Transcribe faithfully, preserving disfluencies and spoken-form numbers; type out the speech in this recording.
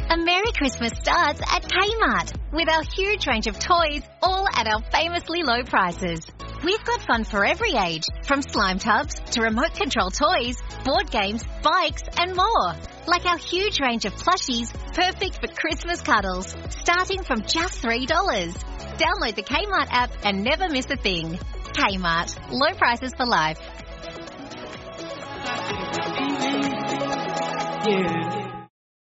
A Merry Christmas starts at Kmart with our huge range of toys, all at our famously low prices. We've got fun for every age, from slime tubs to remote control toys, board games, bikes and more. Like our huge range of plushies, perfect for Christmas cuddles, starting from just three dollars. Download the Kmart app and never miss a thing. Kmart. Low prices for life. Yeah.